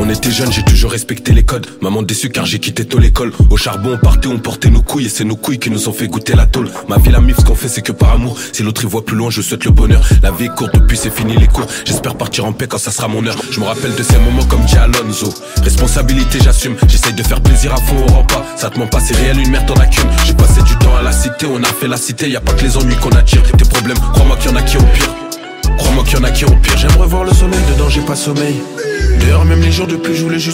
On était jeunes, j'ai toujours respecté les codes. Maman déçue car j'ai quitté tôt l'école. Au charbon on partait, on portait nos couilles. Et c'est nos couilles qui nous ont fait goûter la tôle. Ma vie la mif, ce qu'on fait c'est que par amour. Si l'autre y voit plus loin, je souhaite le bonheur. La vie est courte, depuis c'est fini les cours. J'espère partir en paix quand ça sera mon heure. Je me rappelle de ces moments comme dit Alonso. Responsabilité j'assume, j'essaye de faire plaisir à fond au repas. Ça te ment pas, c'est réel, une merde t'en as qu'une. J'ai passé du temps à la cité, on a fait la cité. Y a pas que les ennuis qu'on attire. Tes problèmes, crois-moi qu'il y en a qui ont pire. Crois-moi qu'il y en a qui ont pire. J'aimerais voir le soleil, dedans j'ai pas sommeil. D'ailleurs même les jours de pluie je voulais juste